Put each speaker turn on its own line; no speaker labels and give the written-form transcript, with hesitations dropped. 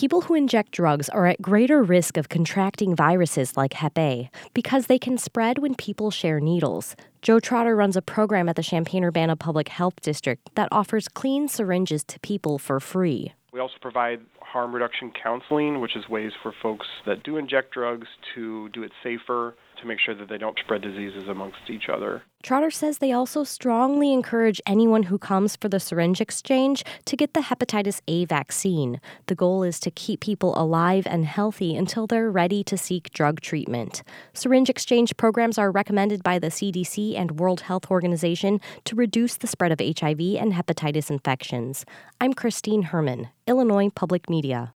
People who inject drugs are at greater risk of contracting viruses like Hep A because they can spread when people share needles. Joe Trotter runs a program at the Champaign-Urbana Public Health District that offers clean syringes to people for free.
We also provide harm reduction counseling, which is ways for folks that do inject drugs to do it safer, to make sure that they don't spread diseases amongst each other.
Trotter says they also strongly encourage anyone who comes for the syringe exchange to get the hepatitis A vaccine. The goal is to keep people alive and healthy until they're ready to seek drug treatment. Syringe exchange programs are recommended by the CDC and World Health Organization to reduce the spread of HIV and hepatitis infections. I'm Christine Herman, Illinois Public Media.